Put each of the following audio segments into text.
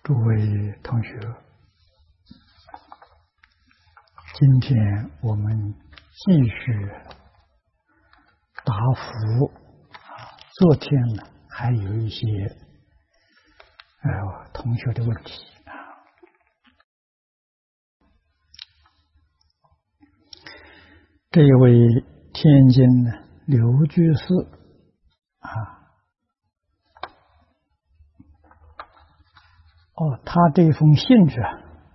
诸位同学，今天我们继续答复昨天呢还有一些同学的问题啊。这一位天津刘居士他这封信是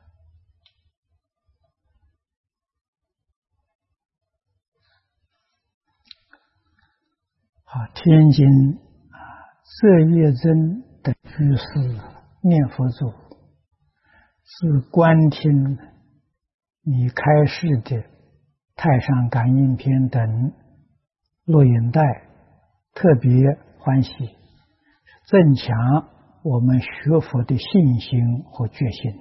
天津色月真的居士念佛组是观听你开示的太上感应篇等录音带，特别欢喜，增强我们学佛的信心和决心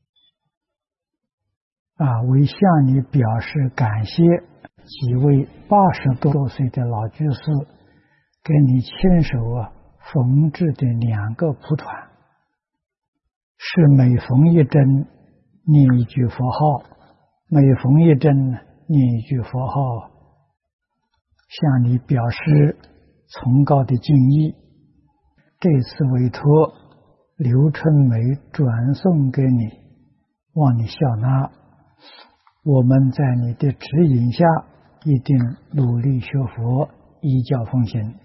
为向你表示感谢。几位80多岁的老居士给你亲手缝制的2个蒲团，是每缝一针念一句佛号，每缝一针念一句佛号，向你表示崇高的敬意。这次委托刘春梅转送给你，望你孝纳。我们在你的指引下一定努力学佛，依教奉行。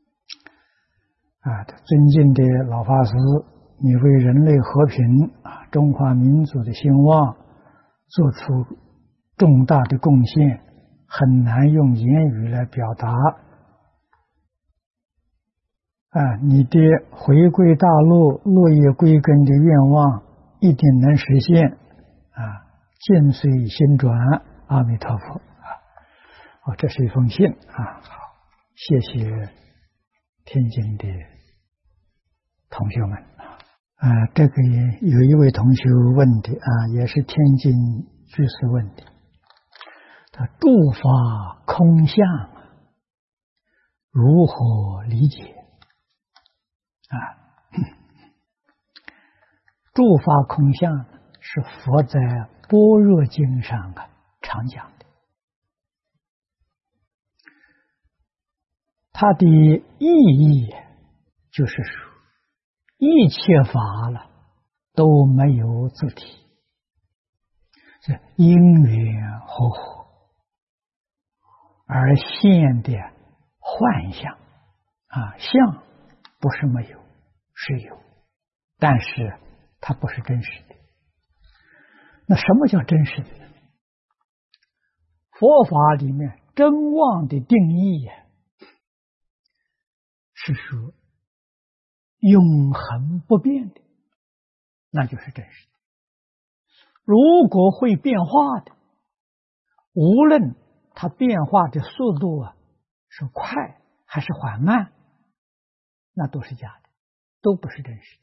尊敬的老法师，你为人类和平中华民族的兴旺做出重大的贡献，很难用言语来表达。你的回归大陆落叶归根的愿望一定能实现境随心转，阿弥陀佛。这是一封信谢谢天津的同学们这个有一位同学问的也是天津居士问的，他诸法空相如何理解诸法空相是佛在般若经上常讲的，它的意义就是说一切法都没有自体，是因缘和合而现的幻象相不是没有，是有，但是它不是真实的。那什么叫真实的呢？佛法里面真妄的定义是说永恒不变的，那就是真实的。如果会变化的，无论它变化的速度是快还是缓慢，那都是假的，都不是真实的。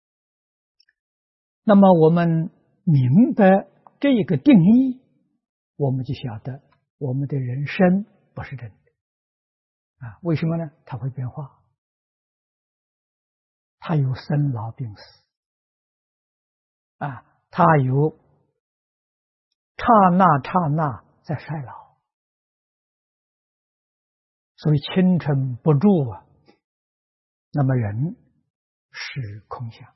那么我们明白这个定义，我们就晓得我们的人生不是真的为什么呢？它会变化，它有生老病死它有刹那在衰老，所以青春不住那么人是空相，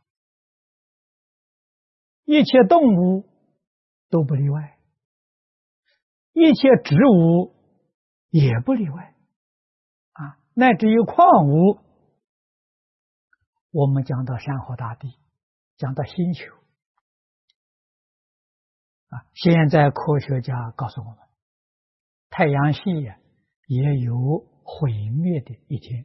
一切动物都不例外，一切植物也不例外乃至于矿物。我们讲到山河大地，讲到星球现在科学家告诉我们，太阳系也有毁灭的一天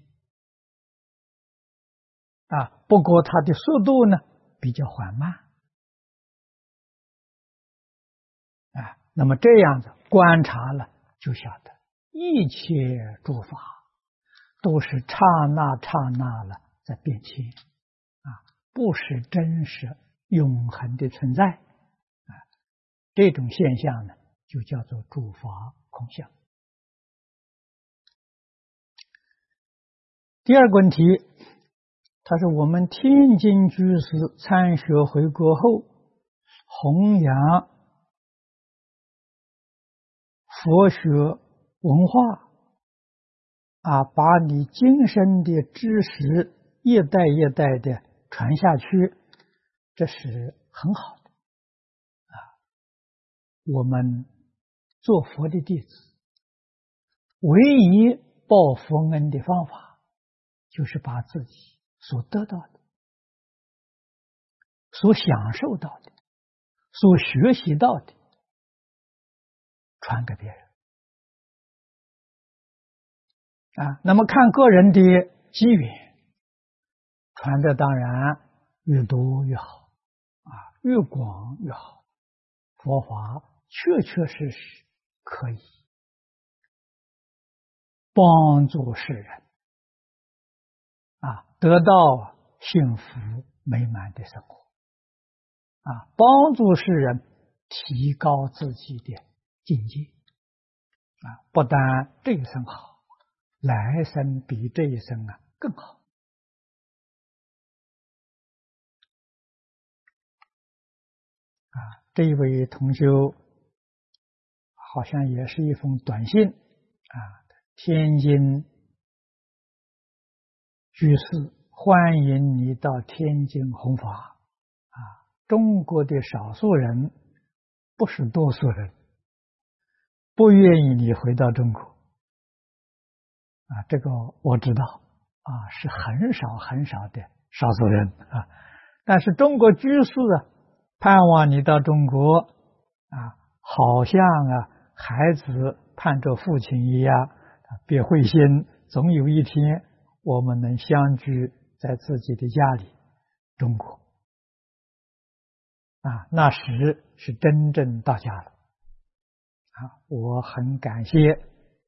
不过它的速度呢比较缓慢那么这样子观察了就晓得一切诸法都是刹那在变迁不是真实永恒的存在这种现象呢就叫做诸法空相。第二个问题， 他说我们天津居士参学回国后，弘扬佛学文化把你今生的知识一代一代的传下去，这是很好的我们做佛的弟子，唯一报佛恩的方法，就是把自己所得到的、所享受到的、所学习到的传给别人那么看个人的机缘，传的当然越多越好越广越好。佛法确确实实可以帮助世人得到幸福美满的生活帮助世人提高自己的境界不但这一生好，来生比这一生更好这一位同修好像也是一封短信天津居士，欢迎你到天津弘法中国的少数人不是多数人，不愿意你回到中国这个我知道是很少很少的少数人但是中国居士盼望你到中国好像孩子盼着父亲一样，别灰心，总有一天我们能相聚在自己的家里中国那时是真正到家了我很感谢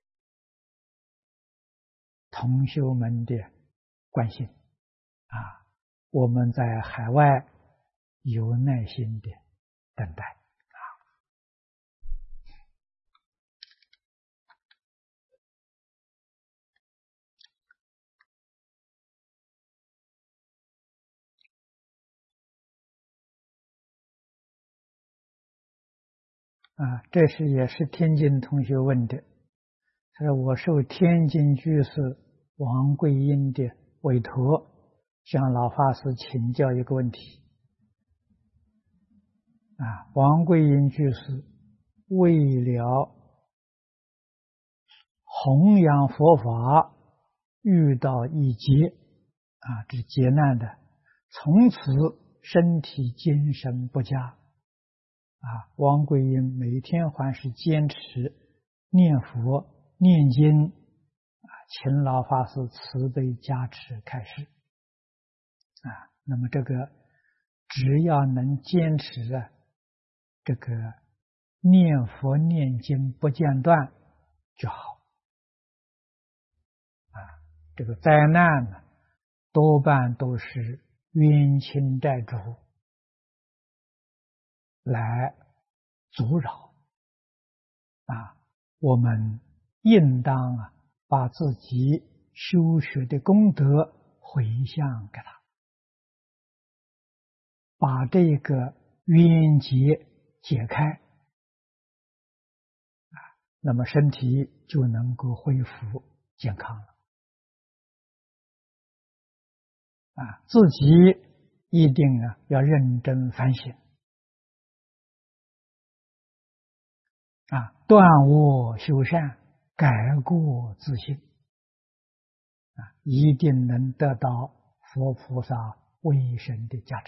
同修们的关心我们在海外有耐心的等待这是也是天津同学问的，他说我受天津居士王桂英的委托，向老法师请教一个问题王桂英居士为了弘扬佛法遇到一劫这劫难的，从此身体精神不佳王桂英每天还是坚持念佛念经请老法师慈悲加持开示那么这个只要能坚持这个念佛念经不间断就好这个灾难呢多半都是冤亲债主来阻扰我们应当把自己修学的功德回向给他，把这个冤结解开那么身体就能够恢复健康了自己一定要认真反省断恶修善，改过自新一定能得到佛菩萨威神的加持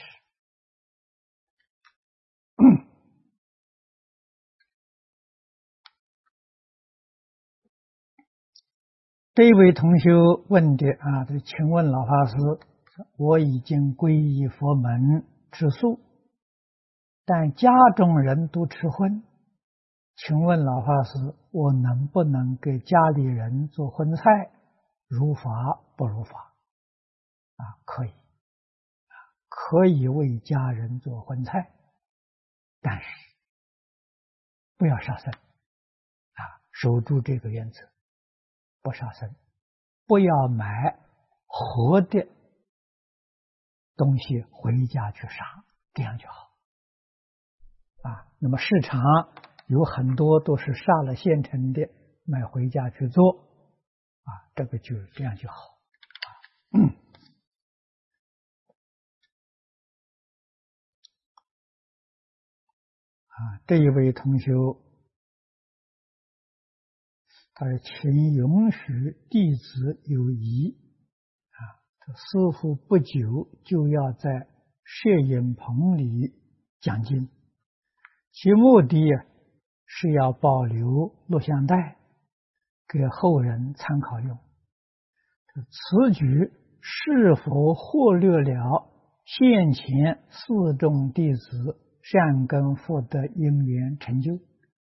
这位同学问的请问老法师，我已经皈依佛门吃素，但家中人都吃荤，请问老法师，我能不能给家里人做荤菜？如法不如法可以可以为家人做荤菜，但是不要杀生守住这个原则，不杀生，不要买活的东西回家去杀，这样就好。那么市场有很多都是杀了现成的，买回家去做，这个就这样就好。这一位同学，他说：“请允许弟子有疑。师父不久就要在摄影棚里讲经，其目的是要保留录像带给后人参考用。此举是否忽略了现前四众弟子善根福德因缘成就？”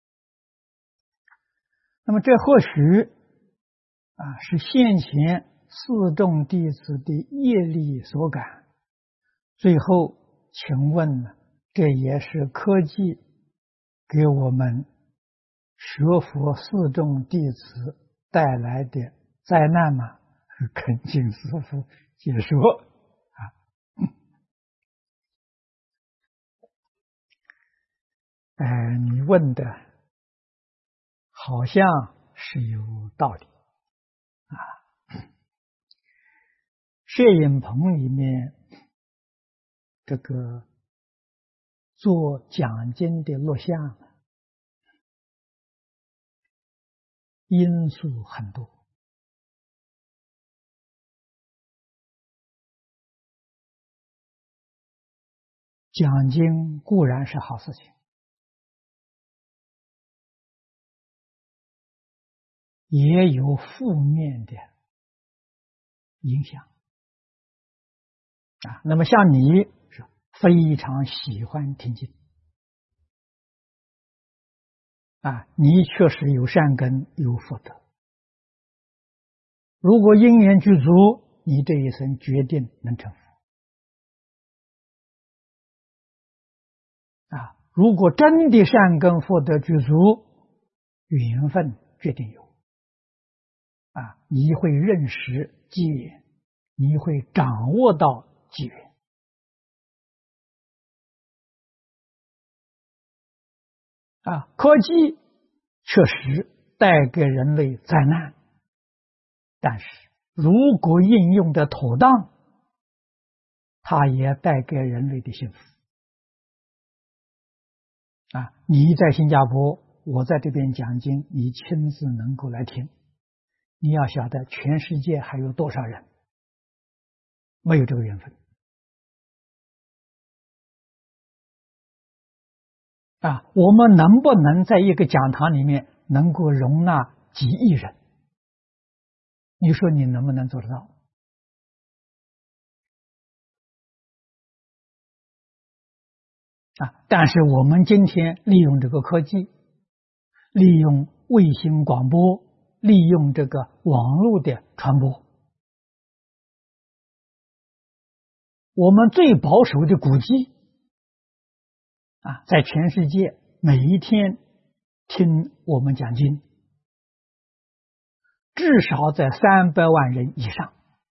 那么这或许是现前四众弟子的业力所感。最后请问呢，这也是科技给我们学佛四众弟子带来的灾难吗？恳请师父解说。你问的好像是有道理。摄影棚里面这个做讲经的录像因素很多。讲经固然是好事情，也有负面的影响。那么像你是非常喜欢听经，你确实有善根有福德。如果因缘具足，你这一生决定能成佛。如果真的善根福德具足，缘分决定有。你会认识机缘，你会掌握到机缘。科技确实带给人类灾难，但是如果应用的妥当，它也带给人类的幸福。你在新加坡，我在这边讲经，你亲自能够来听。你要晓得，全世界还有多少人没有这个缘分？我们能不能在一个讲堂里面能够容纳几亿人？你说你能不能做得到？但是我们今天利用这个科技，利用卫星广播，利用这个网络的传播，我们最保守的古迹在全世界每一天听我们讲经，至少在300万人以上。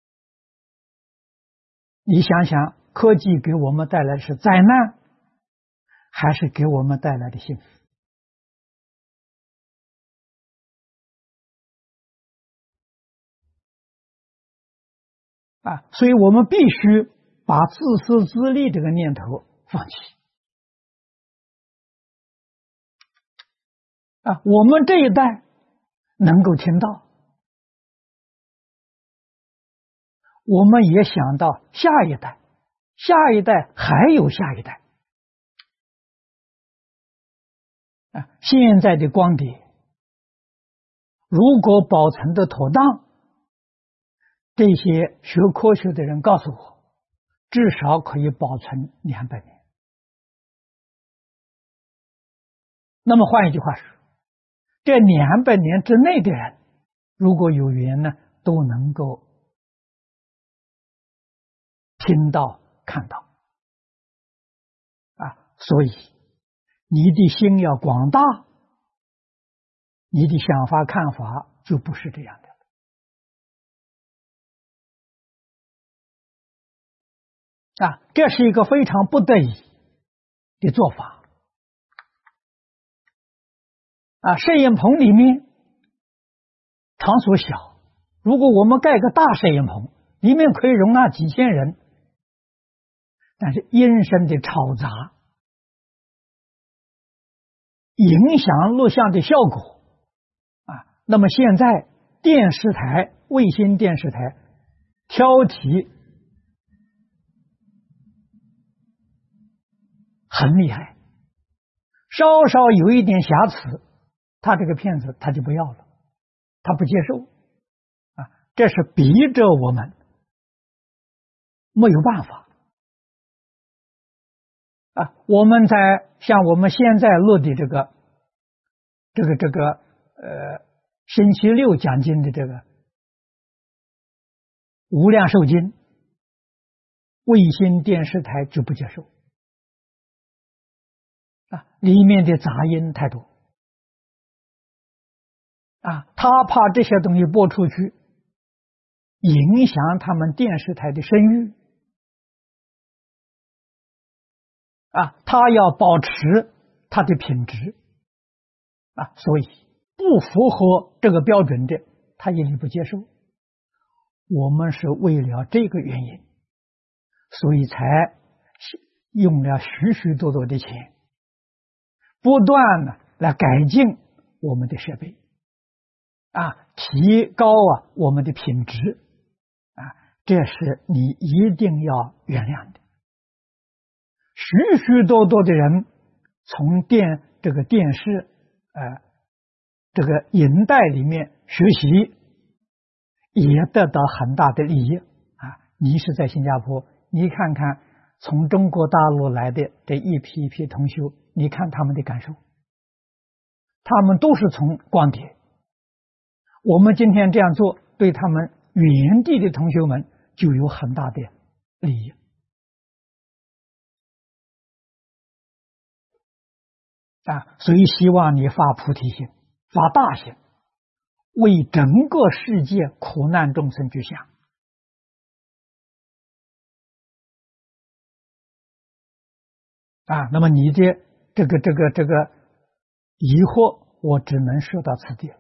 你想想，科技给我们带来的是灾难，还是给我们带来的幸福？所以我们必须把自私自利这个念头放弃。我们这一代能够听到，我们也想到下一代，下一代还有下一代。现在的光碟如果保存的妥当，这些学科学的人告诉我，至少可以保存200年。那么换一句话说，这200年之内的人，如果有缘呢，都能够听到看到。所以你的心要广大，你的想法看法就不是这样的。 这是一个非常不得已的做法。摄影棚里面场所小，如果我们盖个大摄影棚，里面可以容纳几千人，但是音声的嘈杂影响录像的效果那么现在电视台、卫星电视台挑剔很厉害，稍稍有一点瑕疵，他这个片子他就不要了，他不接受这是逼着我们没有办法我们在像我们现在录的这个星期六讲经的这个无量寿经，卫星电视台就不接受里面的杂音太多他怕这些东西播出去影响他们电视台的声誉他要保持他的品质所以不符合这个标准的他也不接受。我们是为了这个原因，所以才用了许许多多的钱，不断的来改进我们的设备提高我们的品质这是你一定要原谅的。许许多多的人从这个电视这个影带里面学习，也得到很大的利益你是在新加坡，你看看从中国大陆来的这一批一批同修，你看他们的感受，他们都是从光碟。我们今天这样做，对他们原地的同修们就有很大的利益所以希望你发菩提心，发大心，为整个世界苦难众生去想那么你的这个疑惑，我只能说到此地了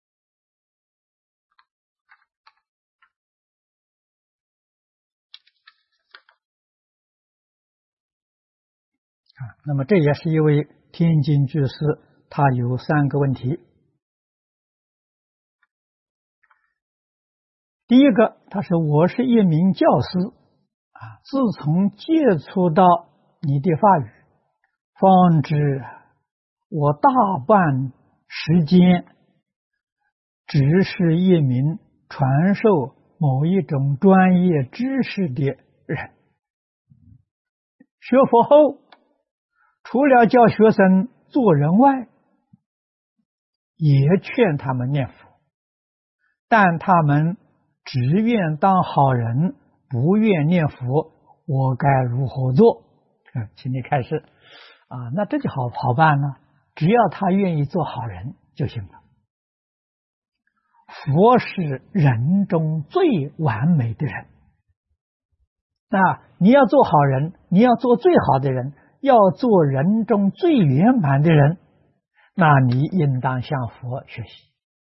那么这也是一位天津居士，他有3个问题。第一个，他说我是一名教师自从接触到你的法语，方知我大半时间只是一名传授某一种专业知识的人。学佛后，除了教学生做人外，也劝他们念佛，但他们只愿当好人，不愿念佛，我该如何做？请你开示那这就好办了，只要他愿意做好人就行了。佛是人中最完美的人你要做好人，你要做最好的人，要做人中最圆满的人，那你应当向佛学习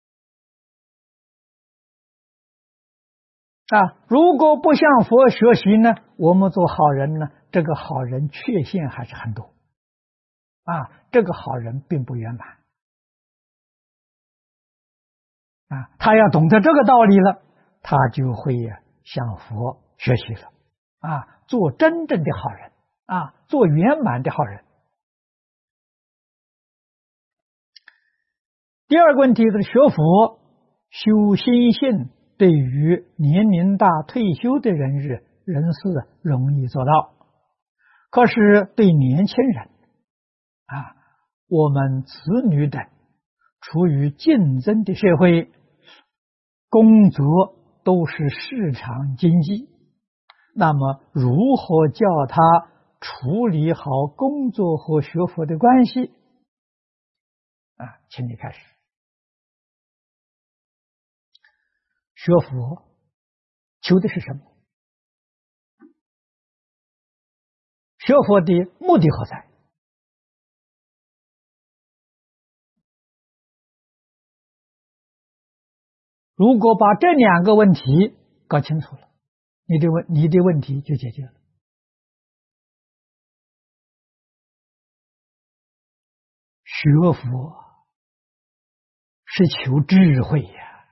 如果不向佛学习呢，我们做好人呢，这个好人缺陷还是很多这个好人并不圆满他要懂得这个道理了，他就会向佛学习了做真正的好人做圆满的好人。第二个问题是学佛修心性，对于年龄大退休的人士容易做到，可是对年轻人我们子女等处于竞争的社会，工作都是市场经济，那么如何叫他处理好工作和学佛的关系请你开始。学佛求的是什么？ 学佛的目的何在？如果把这两个问题搞清楚了，你的问题就解决了。学佛是求智慧呀，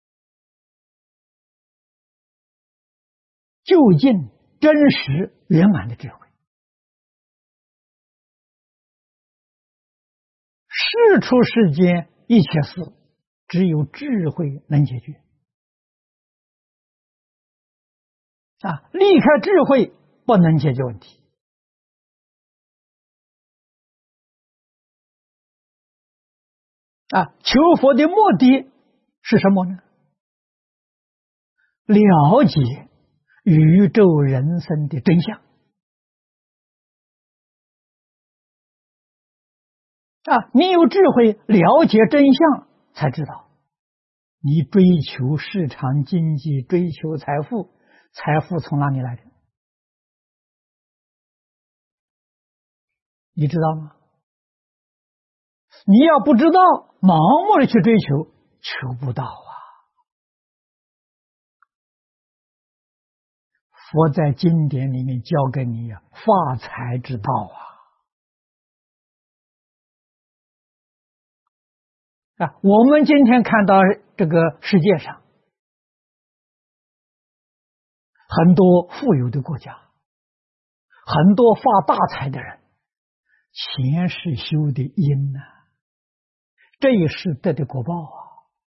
究竟真实圆满的智慧。世出世间一切事，只有智慧能解决。离开智慧不能解决问题。求佛的目的是什么呢？了解宇宙人生的真相。你有智慧了解真相，才知道你追求市场经济，追求财富，财富从哪里来的？你知道吗？你要不知道，盲目的去追求，求不到啊。佛在经典里面教给你发财之道我们今天看到这个世界上很多富有的国家，很多发大财的人，前世修的因这一世得的果报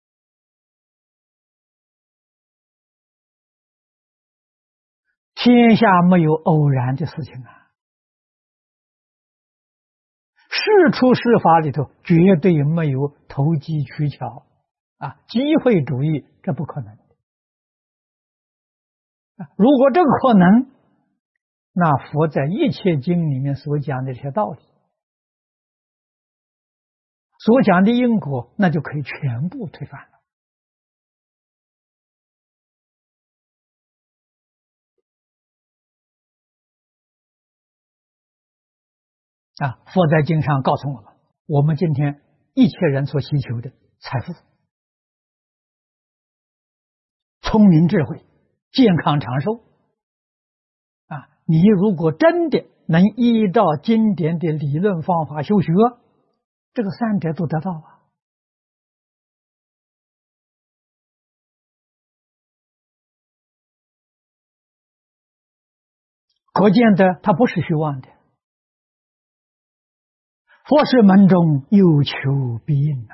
天下没有偶然的事情世出世法里头绝对没有投机取巧机会主义，这不可能如果这个可能，那佛在一切经里面所讲的这些道理，所讲的因果，那就可以全部推翻了。佛在经上告诉我们，我们今天一切人所希求的财富、聪明智慧、健康长寿你如果真的能依照经典的理论方法修学，这个三者都得到可见的它不是虚妄的。佛是门中有求必应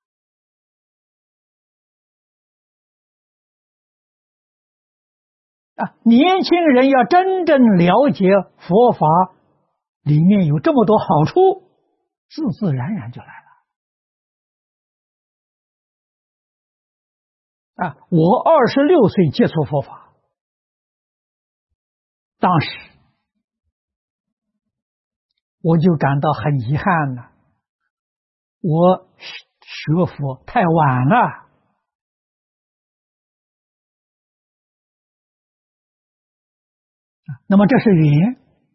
年轻人要真正了解佛法里面有这么多好处，自自然然就来了。我26岁接触佛法，当时我就感到很遗憾了，我学佛太晚了。那么这是缘，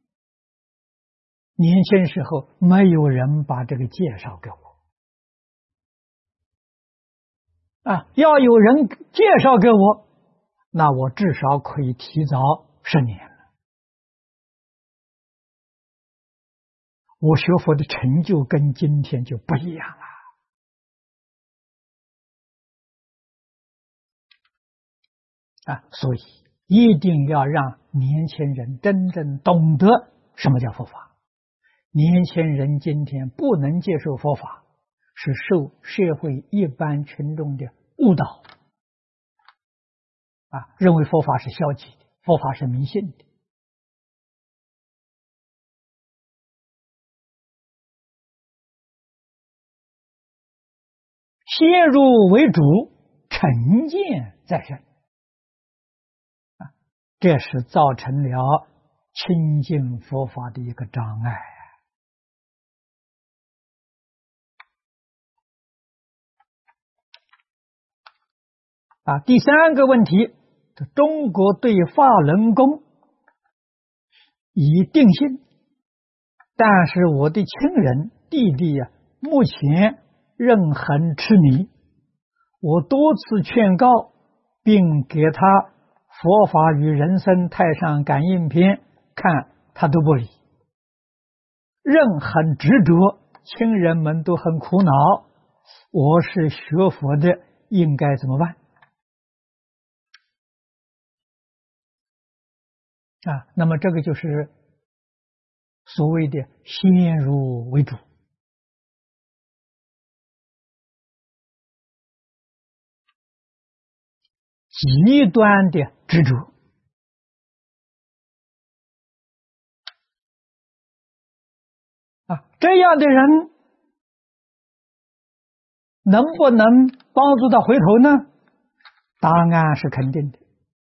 年轻时候没有人把这个介绍给我要有人介绍给我，那我至少可以提早10年了。我学佛的成就跟今天就不一样了所以一定要让年轻人真正懂得什么叫佛法。年轻人今天不能接受佛法，是受社会一般群众的误导认为佛法是消极的，佛法是迷信的。先入为主，成见在身这是造成了亲近佛法的一个障碍第3个问题，中国对法轮功以定性但是我的亲人弟弟呀，目前仍很痴迷，我多次劝告，并给他佛法与人生太上感应篇看，他都不理，仍很执着，亲人们都很苦恼。我是学佛的，应该怎么办？那么这个就是所谓的先入为主。极端的执着这样的人能不能帮助他回头呢？答案是肯定的。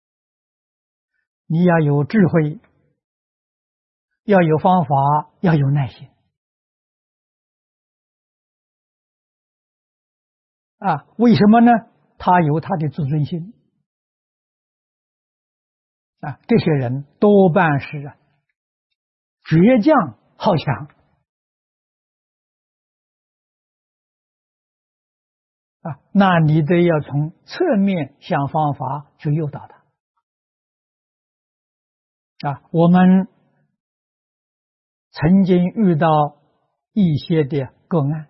你要有智慧，要有方法，要有耐心为什么呢？他有他的自尊心这些人多半是倔强好强那你得要从侧面想方法去诱导他我们曾经遇到一些的个案，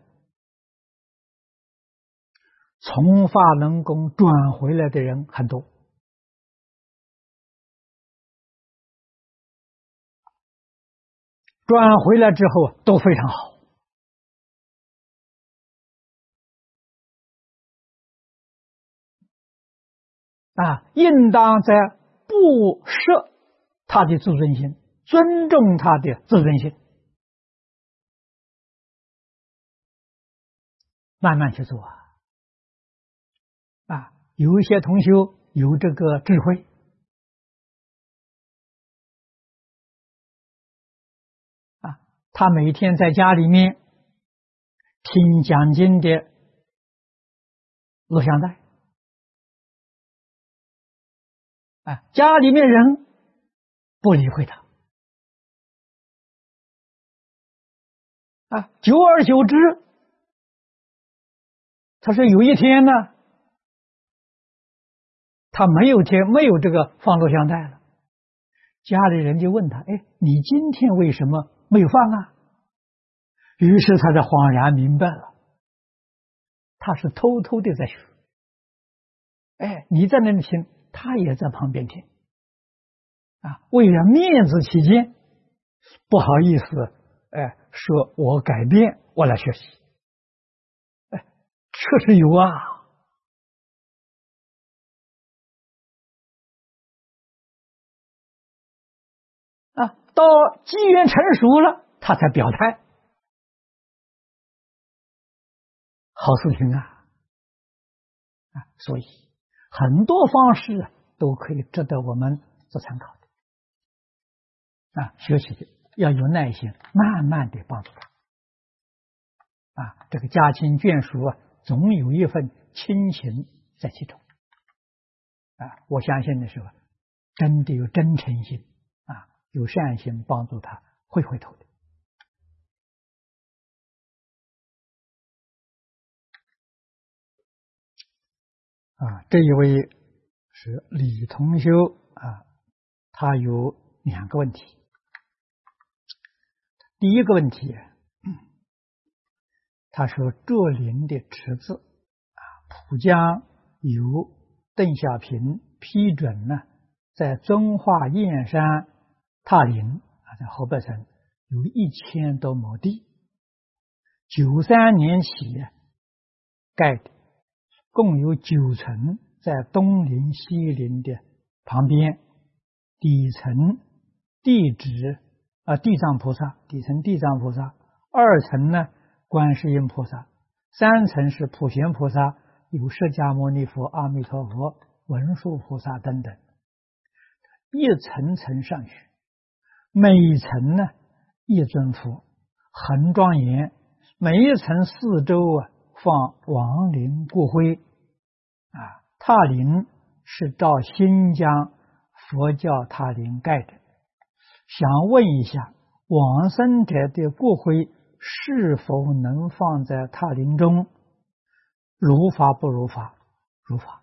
从法轮功转回来的人很多，转回来之后都非常好应当在不舍他的自尊心，尊重他的自尊心，慢慢去做有一些同修有这个智慧他每天在家里面听讲经的录像带家里面人不理会他久而久之，他说有一天呢，他没有这个放录像带了，家里人就问他：“哎，你今天为什么没有放？”于是他才恍然明白了，他是偷偷的在学。你在那里听，他也在旁边听为了面子起见，不好意思说我改变，我来学习确实有到机缘成熟了，他才表态，好事情所以很多方式都可以值得我们做参考的学习要有耐心，慢慢的帮助他这个家亲眷属总有一份亲情在其中我相信的是真的有真诚心有善心帮助他会回头的这一位是李同修他有2个问题。第一个问题他说卓林的池子浦江由邓小平批准呢，在遵化燕山塔林在河北省有1000多亩地，93年起盖的，共有9层，在东林西林的旁边，底层地址地藏菩萨，底层地藏菩萨，2层呢观世音菩萨，3层是普贤菩萨，有释迦牟尼佛、阿弥陀佛、文殊菩萨等等，一层层上去，每一层呢一尊佛，很庄严，每一层四周放亡灵骨灰塔林是照新疆佛教塔林盖的。想问一下， 往生者的骨灰是否能放在塔林中？如法不如法？如法。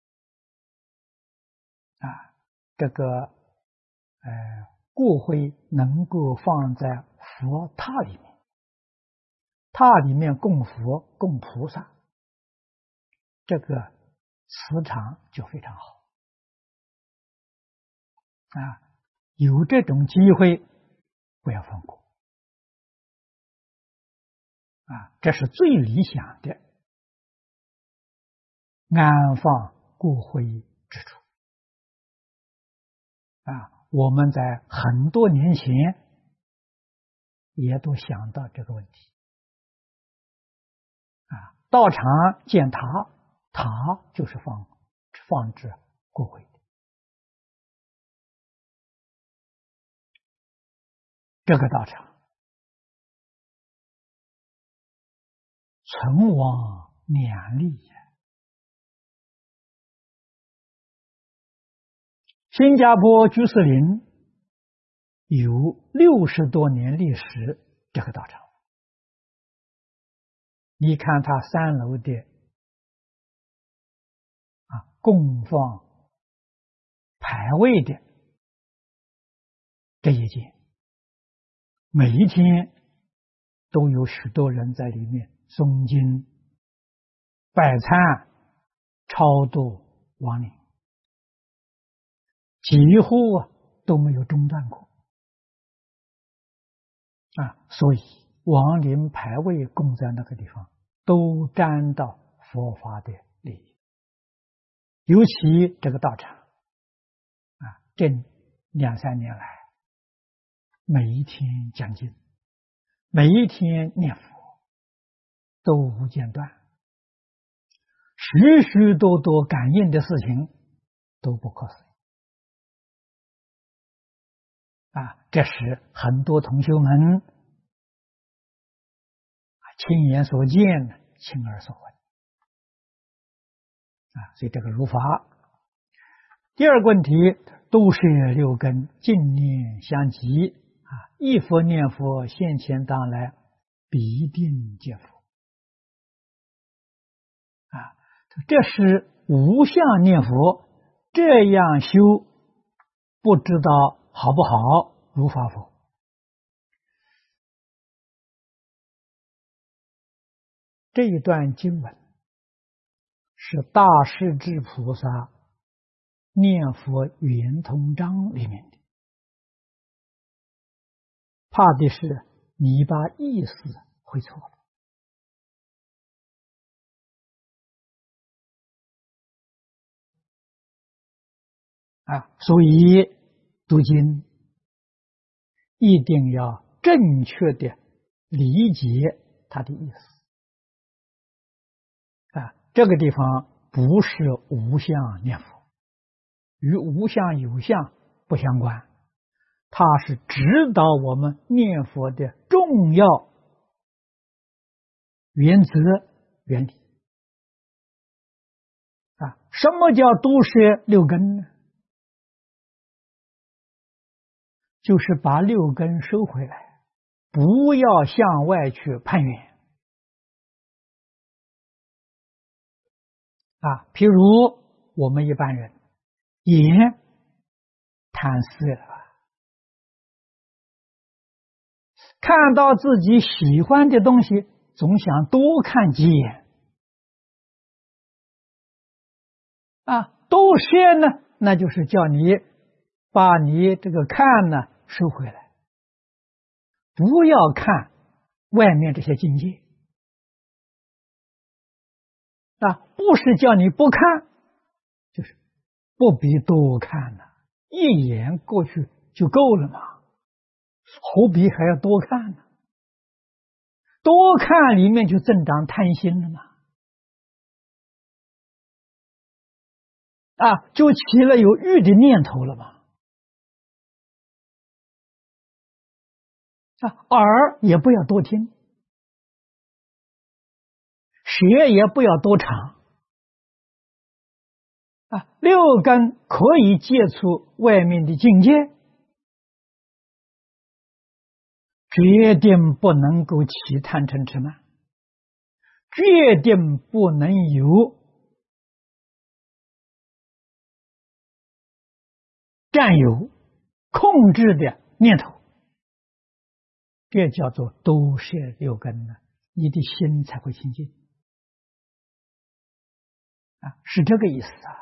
这个骨灰能够放在佛塔里面，塔里面供佛、供菩萨，这个磁场就非常好。有这种机会，不要放过。这是最理想的安放骨灰之处。我们在很多年前也都想到这个问题。道场建塔，塔就是放置骨灰的。这个道场存亡两利呀。新加坡居士林有60多年历史，这个道场，你看它3楼的供放牌位的这一间，每一天都有许多人在里面诵经、拜忏、超度亡灵，几乎都没有中断过。所以亡灵牌位供在那个地方，都沾到佛法的利益。尤其这个道场，这2、3年来，每一天讲经，每一天念佛，都无间断，许许多多感应的事情都不可思议。这是很多同学们亲眼所见，亲耳所闻。所以这个如法。第二个问题，都是6根，净念相继，一佛念佛，现前当来，必定见佛。这是无相念佛，这样修，不知道好不好？如法否？这一段经文是大势至菩萨念佛圆通章里面的，怕的是你把意思会错了。所以读经一定要正确的理解它的意思。这个地方不是无相念佛，与无相有相不相关，它是指导我们念佛的重要原则原理。什么叫都摄6根呢？就是把6根收回来，不要向外去攀缘。譬如我们一般人，眼贪色了，看到自己喜欢的东西，总想多看几眼。都摄呢，那就是叫你把你这个看呢收回来，不要看外面这些境界。不是叫你不看，就是不必多看了，一眼过去就够了嘛，何必还要多看呢？多看里面就增长贪心了嘛，就起了有欲的念头了嘛。耳也不要多听，舌也不要多尝。6根可以接触外面的境界， 决定不能够起贪嗔痴慢，决定不能有占有、控制的念头，这叫做都摄六根呢，你的心才会清净啊，是这个意思啊。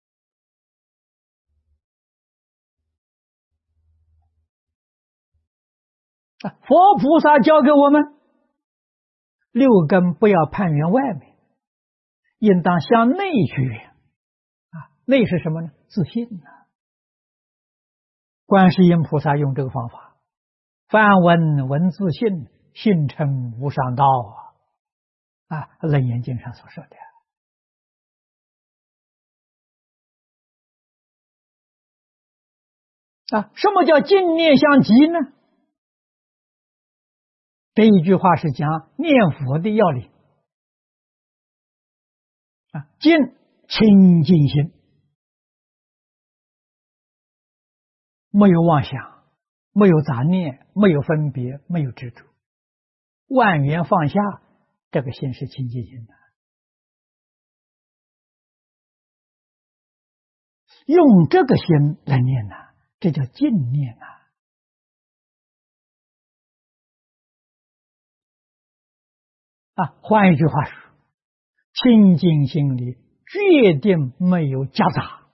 佛菩萨教给我们，六根不要攀缘外面，应当向内去缘啊。内是什么呢？自信啊。观世音菩萨用这个方法，梵闻闻自信，信成无上道啊！楞严经上所说的啊。什么叫净念相即呢？这一句话是讲念佛的要领啊，净清净心，没有妄想，没有杂念，没有分别，没有执着，万缘放下，这个心是清净心的。用这个心来念呐，这叫净念啊。换一句话说，清净心里决定没有夹杂，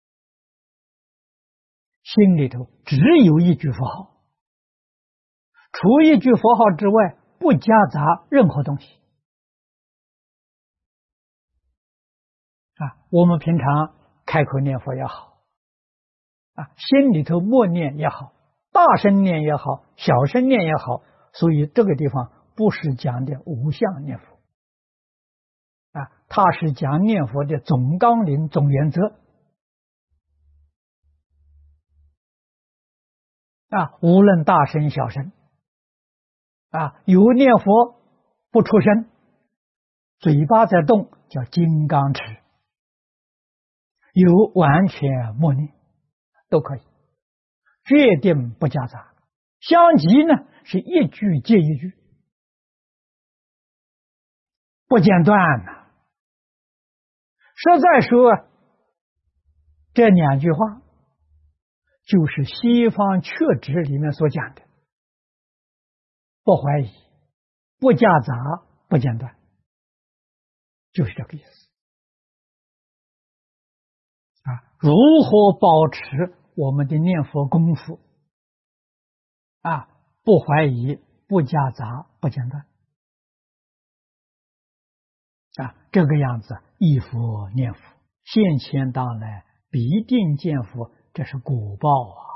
心里头只有一句佛号，除一句佛号之外，不夹杂任何东西啊。我们平常开口念佛也好啊，心里头默念也好，大声念也好，小声念也好，所以这个地方不是讲的无相念佛啊，它是讲念佛的总纲领、总原则啊，无论大声小声啊，有念佛不出声，嘴巴在动叫金刚持，有完全默念都可以，决定不夹杂。相即呢，是一句接一句，不间断呐。实在说，这两句话就是西方确指里面所讲的，不怀疑，不夹杂，不间断，就是这个意思啊。如何保持我们的念佛功夫啊？不怀疑，不夹杂，不间断啊，这个样子忆佛念佛，现前当来必定见佛，这是果报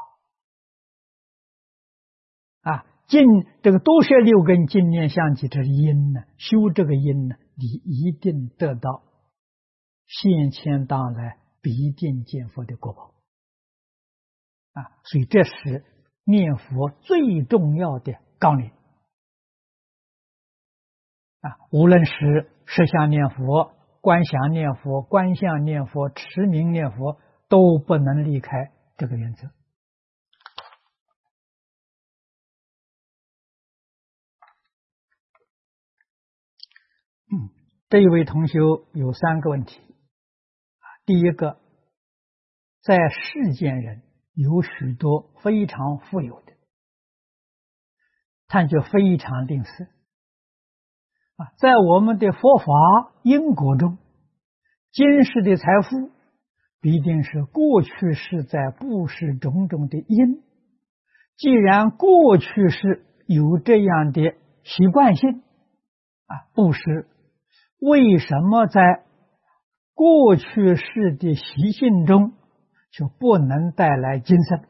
啊！这个多摄六根净念相即，这是因呢，修这个因呢，你一定得到现前当来必定见佛的果报啊！所以这是念佛最重要的纲领啊！无论是实相念佛、观想念佛、观相念佛、持名念佛，都不能离开这个原则。这一位同学有3个问题。第一个，在世间人有许多非常富有的，他就非常吝啬在我们的佛法因果中，今世的财富必定是过去世在布施种种的因。既然过去世有这样的习惯性布施，为什么在过去世的习性中就不能带来今生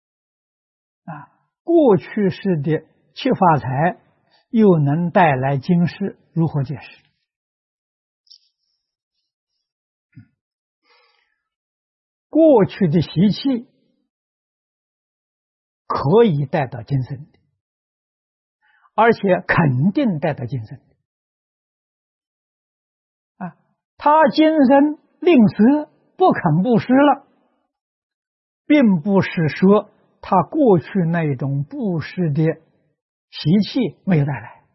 过去世的七法财又能带来今世，如何解释？过去的习气可以带到今生的，而且肯定带到今生的他今生吝啬不肯布施了，并不是说他过去那种布施的习气没有带来，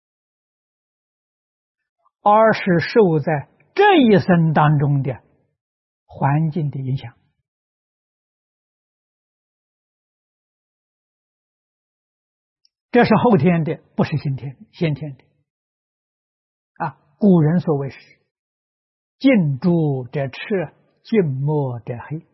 而是受在这一生当中的环境的影响。这是后天的，不是先天的。古人所谓是近朱者赤，近墨者黑。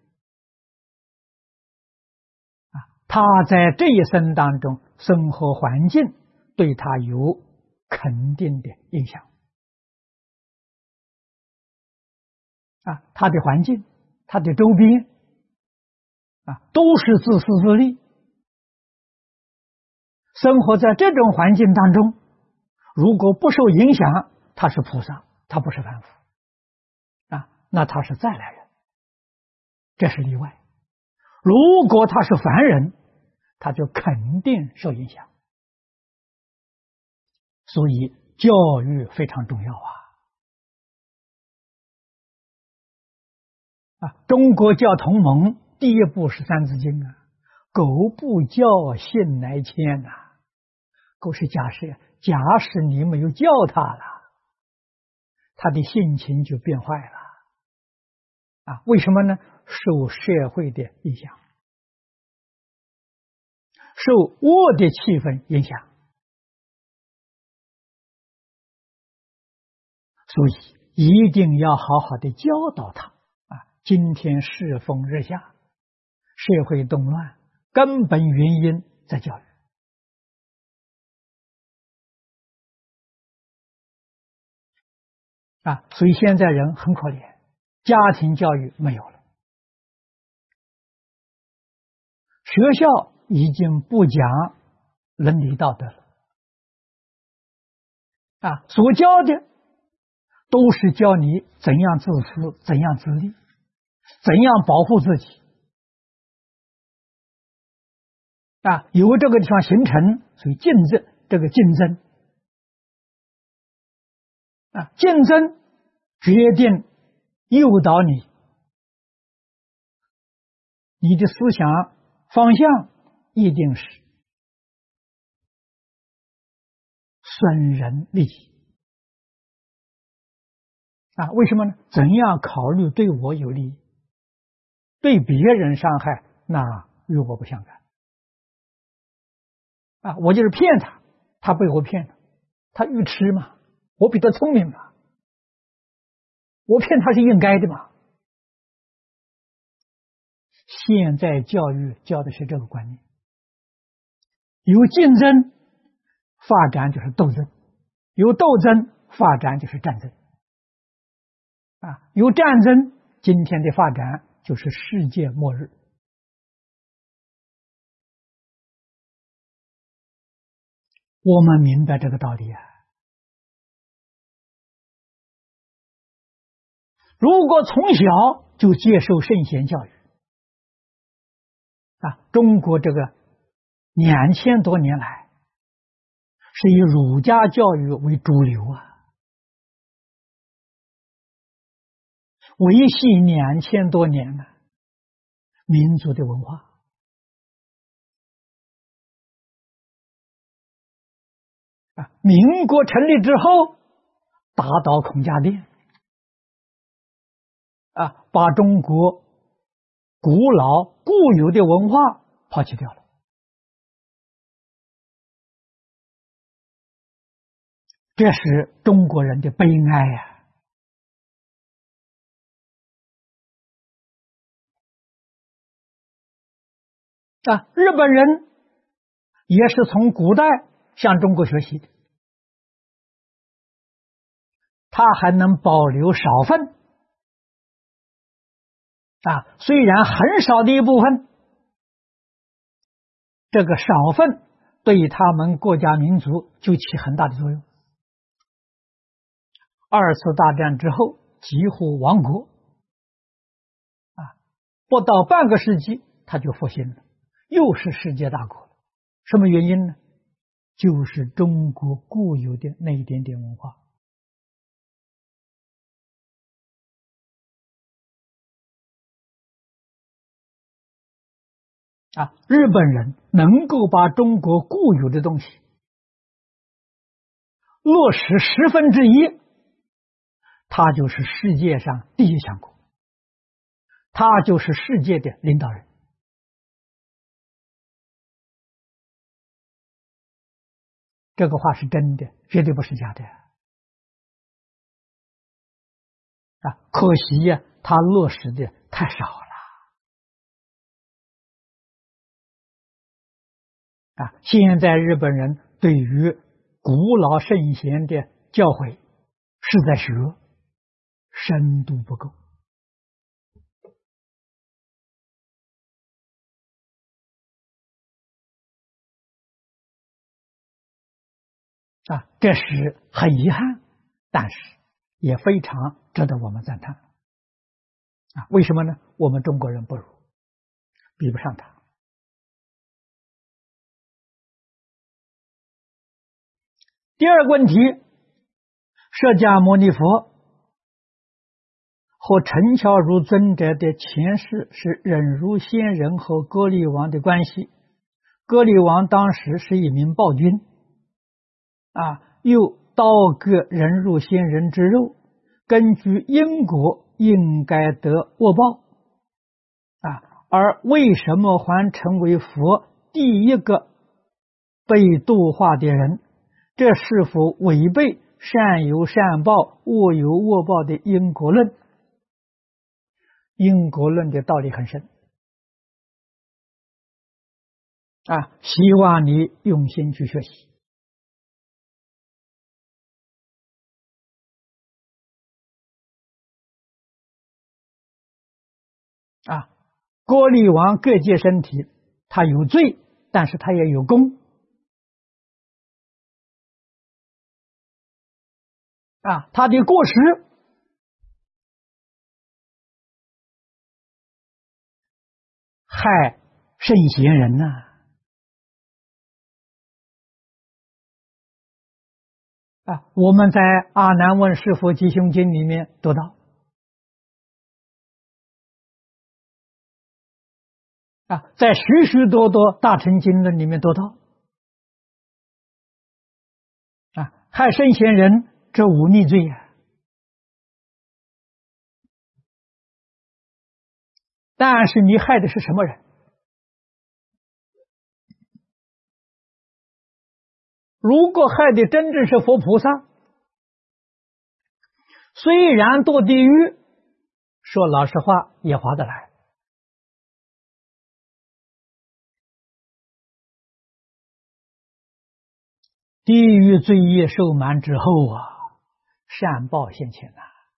他在这一生当中，生活环境对他有肯定的影响。他的环境，他的周边，都是自私自利。生活在这种环境当中，如果不受影响，他是菩萨，他不是凡夫。那他是再来人，这是例外。如果他是凡人，他就肯定受影响。所以教育非常重要中国教同盟第一部是《三字经》狗不教，性乃迁狗是假设，假使你没有教他了，他的性情就变坏了为什么呢？受社会的影响，受恶的气氛影响，所以一定要好好的教导他今天世风日下，社会动乱，根本原因在教育所以现在人很可怜，家庭教育没有了，学校已经不讲伦理道德了所教的都是教你怎样自私，怎样自利，怎样保护自己由这个地方形成，所以竞争，这个竞争竞争决定诱导你的思想方向一定是损人利己为什么呢？怎样考虑对我有利，对别人伤害，那与我不相干我就是骗他，他被我骗了，他愚痴嘛，我比他聪明嘛，我骗他是应该的嘛。现在教育教的是这个观念，有竞争发展就是斗争，有斗争发展就是战争有战争，今天的发展就是世界末日。我们明白这个道理如果从小就接受圣贤教育中国这个2000多年来是以儒家教育为主流维系2000多年了民族的文化民国成立之后打倒孔家店把中国古老固有的文化抛弃掉了这是中国人的悲哀日本人也是从古代向中国学习的，他还能保留少分虽然很少的一部分，这个少分对他们国家民族就起很大的作用。二次大战之后几乎亡国不到半个世纪他就复兴了，又是世界大国了。什么原因呢？就是中国固有的那一点点文化日本人能够把中国固有的东西落实1/10，他就是世界上第一强国，他就是世界的领导人。这个话是真的，绝对不是假的可惜呀，他落实的太少了现在日本人对于古老圣贤的教诲是在学，深度不够这是很遗憾，但是也非常值得我们赞叹为什么呢？我们中国人不如，比不上他。第二个问题，释迦牟尼佛和陈巧如尊者的前世是忍辱仙人和歌利王的关系。歌利王当时是一名暴君又刀割忍辱仙人之肉，根据因果应该得恶报而为什么还成为佛第一个被度化的人？这是否违背善有善报、恶有恶报的因果论？因果论的道理很深希望你用心去学习歌利王各界身体，他有罪，但是他也有功他的过失害圣贤人我们在《阿难问是佛吉凶经》里面读到在许许多多大乘经论里面读到害圣贤人这忤逆罪但是你害的是什么人？如果害的真正是佛菩萨，虽然堕地狱，说老实话也划得来地狱罪业受满之后善报现前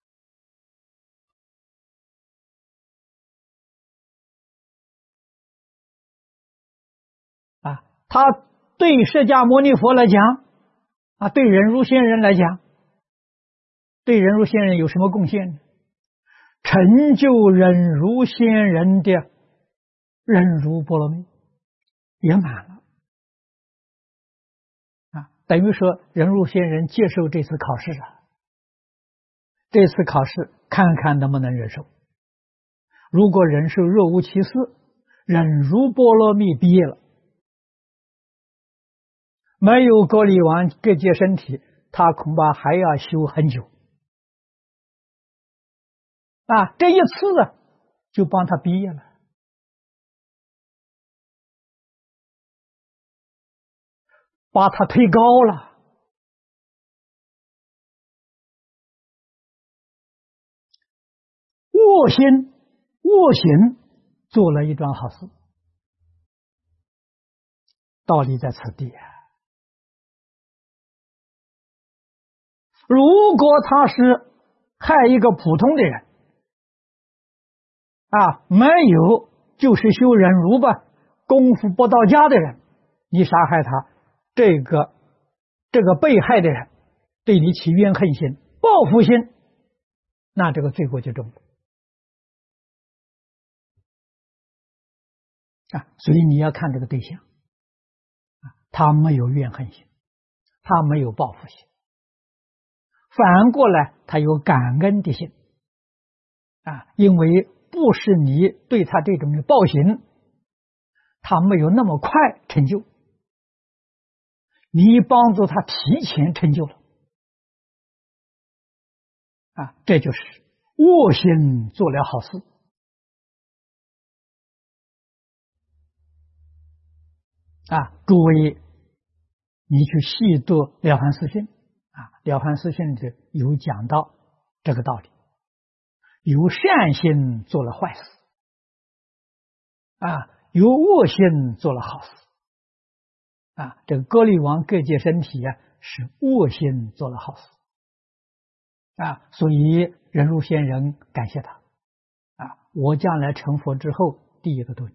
他对释迦牟尼佛来讲对忍辱仙人来讲，对忍辱仙人有什么贡献呢？成就忍辱仙人的忍辱波罗蜜圆满了等于说忍辱仙人接受这次考试了，这次考试看看能不能忍受，如果忍受若无其事，忍辱波罗蜜毕业了，没有歌利王各界身体，他恐怕还要修很久这一次就帮他毕业了，把他推高了恶心恶行做了一桩好事，道理在此地如果他是害一个普通的人没有就是修忍辱吧，功夫不到家的人，你杀害他，这个被害的人对你起怨恨心、报复心，那这个罪过就重了所以你要看这个对象他没有怨恨心，他没有报复心，反过来他有感恩的心因为不是你对他这种的暴行，他没有那么快成就，你帮助他提前成就了这就是恶心做了好事诸位，你去细读《了凡四训》《了凡四训》里有讲到这个道理。有善心做了坏事有恶心做了好事这个歌利王各界身体是恶心做了好事所以忍辱仙人感谢他我将来成佛之后第一个度你。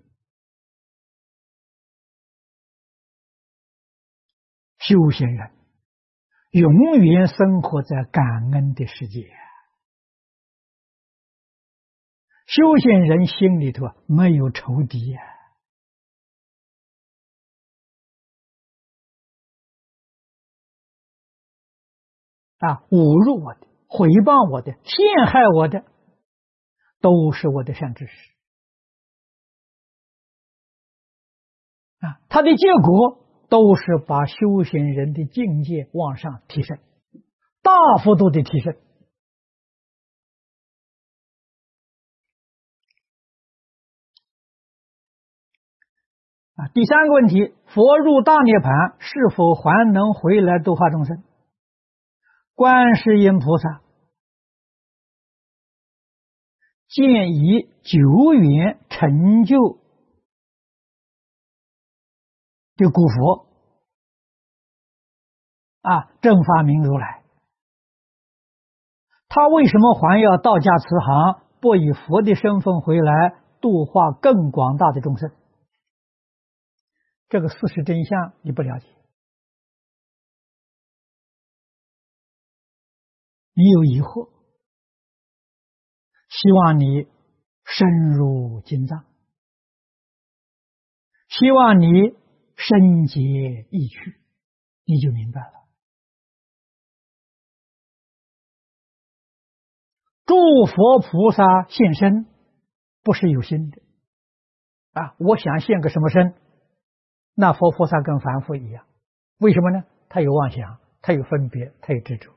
修行人永远生活在感恩的世界，修行人心里头没有仇敌侮辱我的、毁谤我的、陷害我的，都是我的善知识他的结果都是把修行人的境界往上提升，大幅度的提升第三个问题，佛入大涅槃是否还能回来度化众生？观世音菩萨见以久远成就的古佛正法明如来，他为什么还要道家慈航，不以佛的身份回来度化更广大的众生？这个事实真相你不了解，你有疑惑，希望你深入经藏，希望你深解意趣，你就明白了。诸佛菩萨现身不是有心的我想现个什么身，那佛菩萨跟凡夫一样，为什么呢？他有妄想，他有分别，他有执着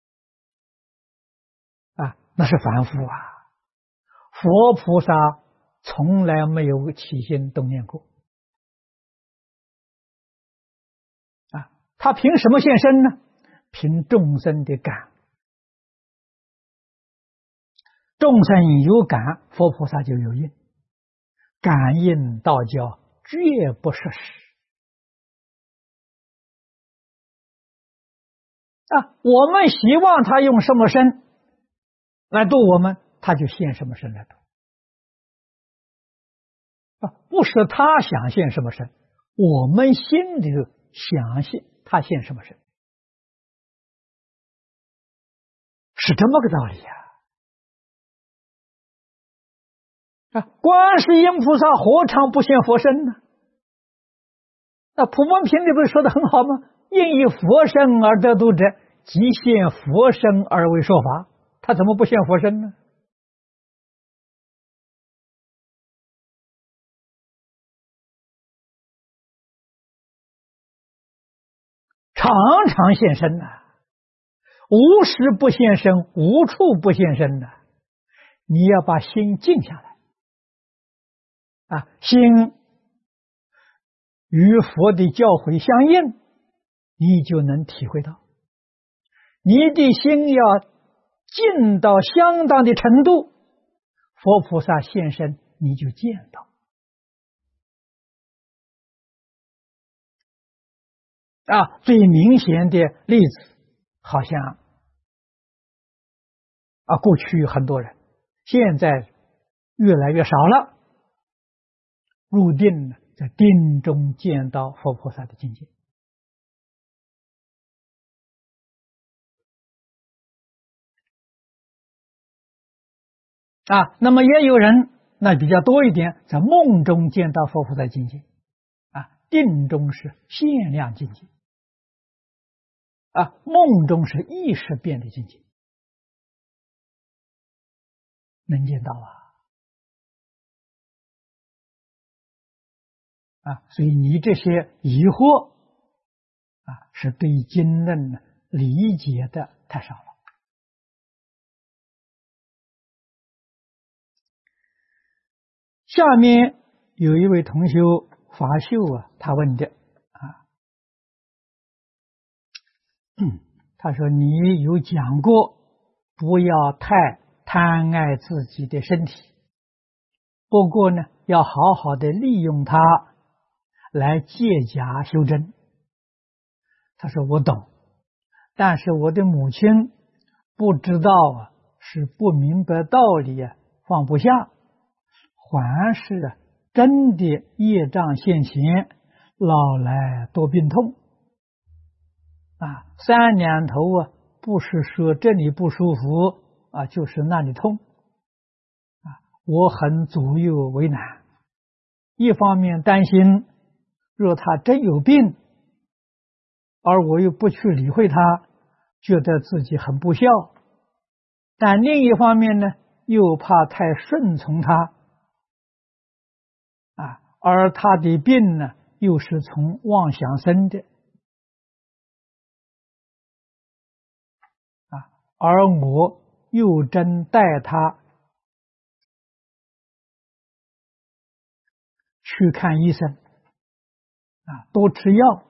那是凡夫佛菩萨从来没有起心动念过他凭什么现身呢？凭众生的感，众生有感，佛菩萨就有应，感应道交绝不失时我们希望他用什么身来度我们，他就现什么身来度不是他想现什么身，我们心里想现他现什么身，是这么个道理观世音菩萨何尝不现佛身呢？普门品里不是说的很好吗？应以佛身而得度者，即现佛身而为说法，他怎么不现佛身呢？常常现身无时不现身，无处不现身你要把心静下来心与佛的教诲相应，你就能体会到。你的心要静到相当的程度，佛菩萨现身你就见到最明显的例子好像过去很多人，现在越来越少了，入定在定中见到佛菩萨的境界那么也有人那比较多一点，在梦中见到佛菩萨境界定中是限量境界梦中是意识变的境界，能见到所以你这些疑惑是对经论理解的太少了下面有一位同修法秀啊，他问的他说你有讲过不要太贪爱自己的身体，不过呢要好好的利用它来借假修真。他说我懂，但是我的母亲不知道是不明白道理放不下，还是真的业障现前，老来多病痛三两头不是说这里不舒服就是那里痛我很左右为难。一方面担心若他真有病，而我又不去理会他，觉得自己很不孝，但另一方面呢又怕太顺从他而他的病呢又是从妄想生的而我又真带他去看医生多吃药，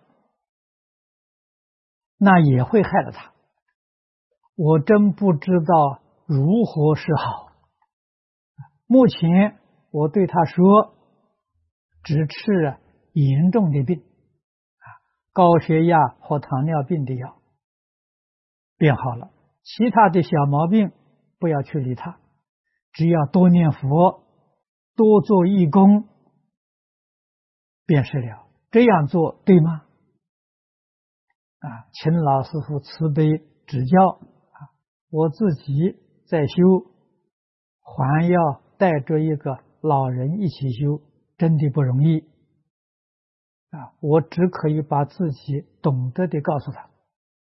那也会害了他。我真不知道如何是好。目前我对他说，只吃严重的病高血压或糖尿病的药便好了，其他的小毛病不要去理他，只要多念佛，多做义工便是了。这样做对吗？请老师傅慈悲指教我自己在修，还要带着一个老人一起修，真的不容易我只可以把自己懂得的告诉他。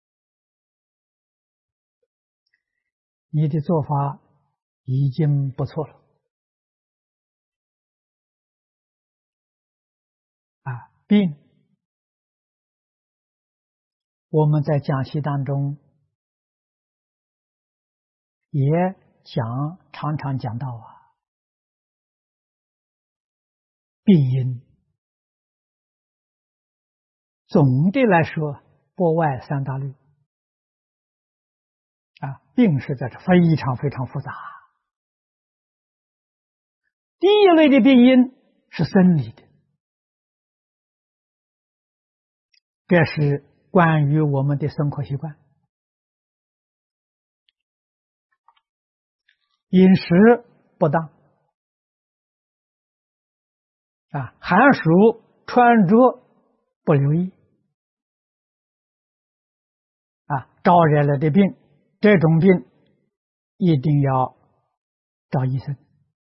你的做法已经不错了病我们在讲习当中也常常讲到病因总的来说不外三大类病实在是非常非常复杂。第一类的病因是生理的，这是关于我们的生活习惯，饮食不当寒暑穿着不留意招惹了的病，这种病一定要找医生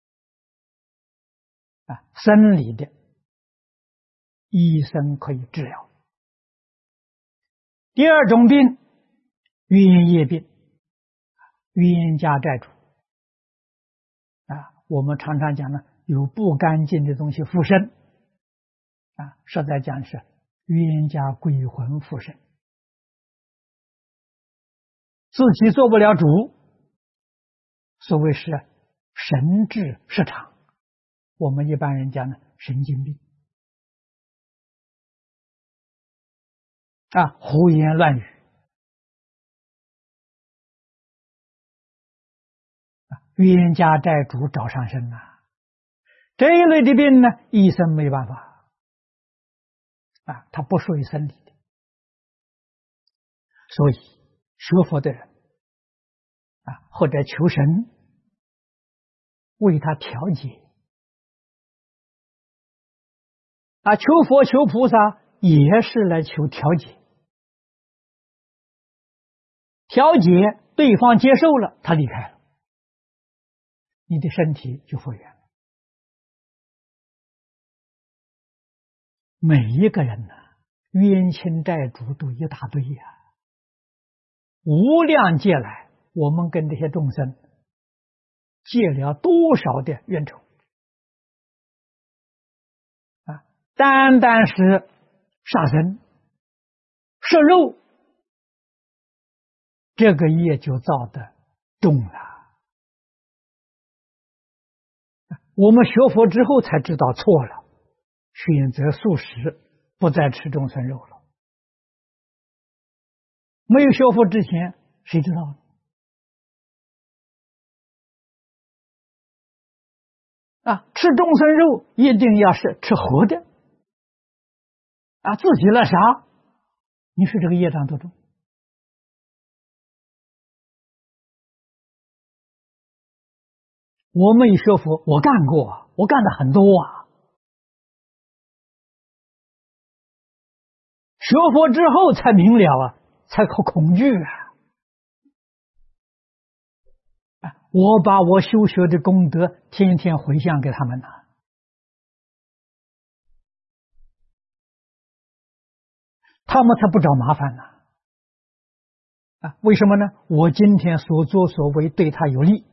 生理的医生可以治疗。第二种病冤业病，冤家债主我们常常讲呢，有不干净的东西附身实在讲是冤家鬼魂附身，自己做不了主，所谓是神志失常，我们一般人讲呢神经病胡言乱语冤家债主找上身这一类的病呢医生没办法它不属于生理的，所以学佛的人或者求神为他调节求佛求菩萨也是来求调节，调节对方接受了，他离开了，你的身体就复原了。每一个人冤亲债主都一大堆无量劫来我们跟这些众生结了多少的冤仇单单是杀生食肉，这个业就造得重了我们学佛之后才知道错了，选择素食，不再吃众生肉了。没有学佛之前，谁知道呢？吃众生肉一定要是吃活的自己来杀，你说这个业障多重？我没有学佛，我干过，我干的很多学佛之后才明了才恐惧我把我修学的功德天天回向给他们他们才不找麻烦为什么呢？我今天所作所为对他有利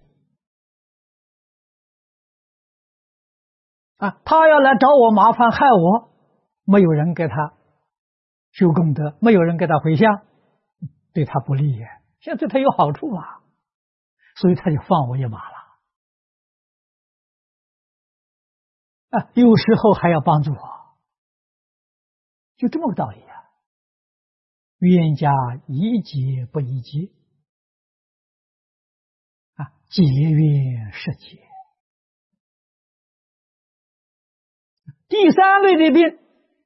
他要来找我麻烦害我，没有人给他修功德，没有人给他回向，对他不利现在对他有好处所以他就放我一马了有时候还要帮助我，就这么个道理冤家宜解不宜结结冤释结。第三类的病，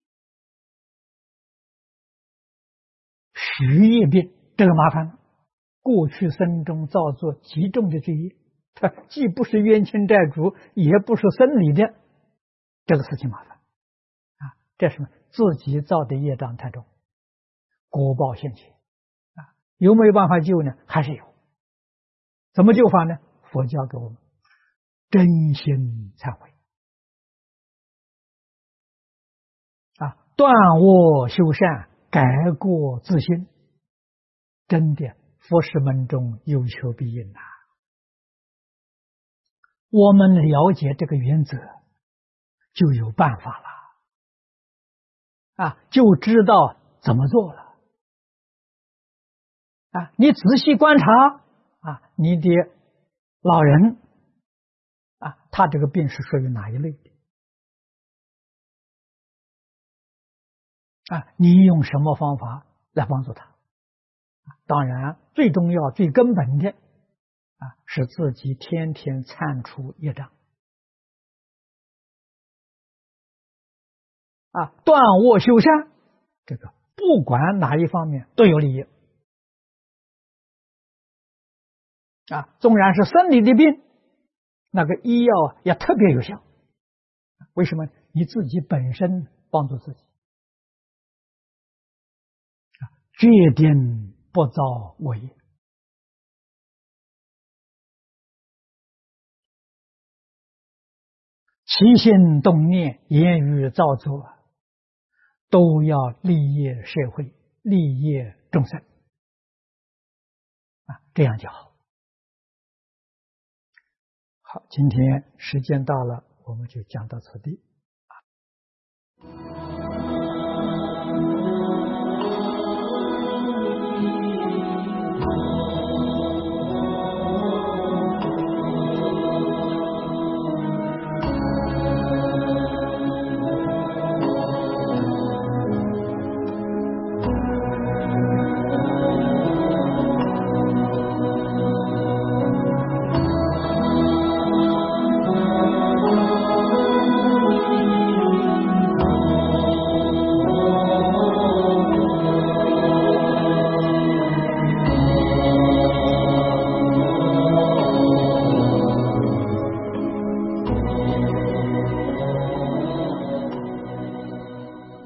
许业病，这个麻烦了。过去生中造作极重的罪业，它既不是冤亲债主，也不是生理的，这个事情麻烦这是自己造的业障太重，果报现前有没有办法救呢？还是有。怎么救法呢？佛教给我们真心忏悔断恶修善，改过自新，真的佛事门中有求必应我们了解这个原则，就有办法了就知道怎么做了你仔细观察你的老人他这个病是属于哪一类的你用什么方法来帮助他？当然最重要最根本的是自己天天忏除业障断恶修善，这个不管哪一方面都有利益纵然是生理的病，那个医药也特别有效。为什么？你自己本身帮助自己决定不造恶业起心动念言语造作都要利益社会，利益众生这样就好。好，今天时间到了，我们就讲到此地。